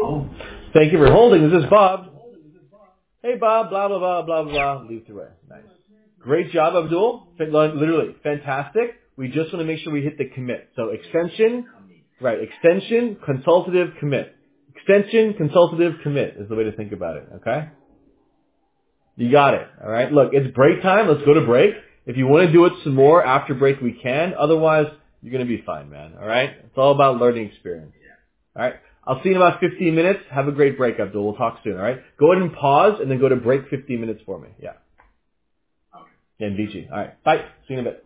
Thank you for holding. This is Bob. Hey, Bob. Blah, blah, blah, blah, blah. Leave through it. Nice. Great job, Abdul. Literally. Fantastic. We just want to make sure we hit the commit. So extension, right. Extension, consultative, commit. Extension, consultative, commit is the way to think about it. Okay? You got it. All right. Look, it's break time. Let's go to break. If you want to do it some more after break, we can. Otherwise, you're going to be fine, man. All right? It's all about learning experience. All right? I'll see you in about 15 minutes. Have a great break, Abdul. We'll talk soon, all right? Go ahead and pause and then go to break 15 minutes for me. Yeah. Okay. And VG. All right. Bye. See you in a bit.